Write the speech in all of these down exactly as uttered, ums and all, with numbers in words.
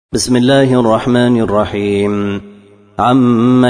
بسم الله الرحمن الرحيم. عم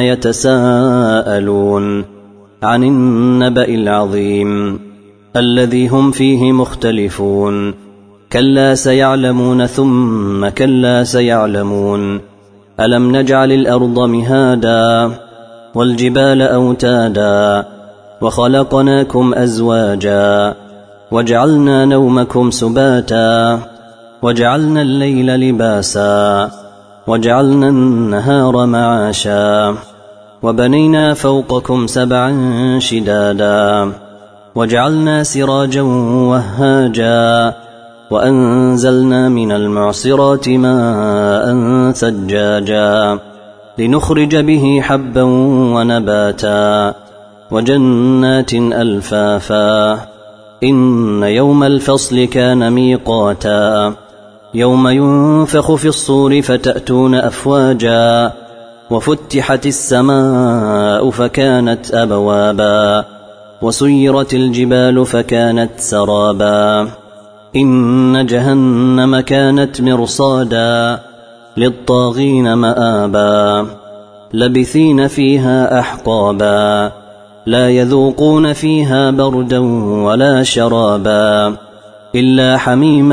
يتساءلون عن النبأ العظيم الذي هم فيه مختلفون. كلا سيعلمون ثم كلا سيعلمون. ألم نجعل الأرض مهادا والجبال أوتادا وخلقناكم أزواجا وجعلنا نومكم سباتا وجعلنا الليل لباسا وجعلنا النهار معاشا وبنينا فوقكم سبعا شدادا وجعلنا سراجا وهاجا وأنزلنا من المعصرات ماء ثجاجا لنخرج به حبا ونباتا وجنات ألفافا. إن يوم الفصل كان ميقاتا. يوم ينفخ في الصور فتأتون أفواجا وفتحت السماء فكانت أبوابا وسيرت الجبال فكانت سرابا. إن جهنم كانت مرصادا للطاغين مآبا لبثين فيها أحقابا لا يذوقون فيها بردا ولا شرابا إلا حميما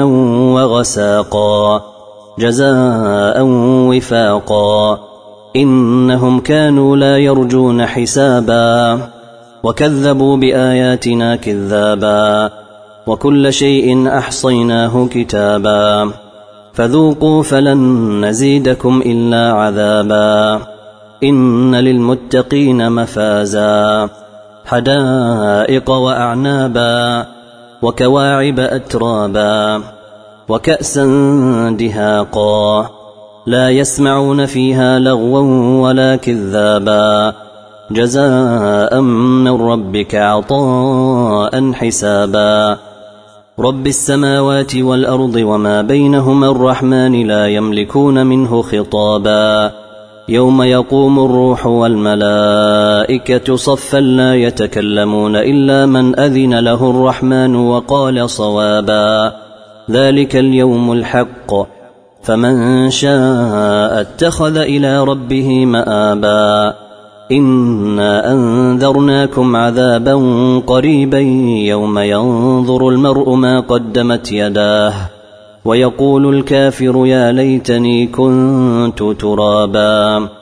وغساقا جزاء وفاقا. إنهم كانوا لا يرجون حسابا وكذبوا بآياتنا كذابا وكل شيء أحصيناه كتابا فذوقوا فلن نزيدكم إلا عذابا. إن للمتقين مفازا حدائق وأعنابا وكواعب أترابا وكأسا دهاقا لا يسمعون فيها لغوا ولا كذابا جزاء من ربك عطاء حسابا. رب السماوات والأرض وما بينهما الرحمن لا يملكون منه خطابا. يوم يقوم الروح والملائكة صفا لا يتكلمون إلا من أذن له الرحمن وقال صوابا. ذلك اليوم الحق فمن شاء اتخذ إلى ربه مآبا. إنا أنذرناكم عذابا قريبا يوم ينظر المرء ما قدمت يداه ويقول الكافر يا ليتني كنت ترابا.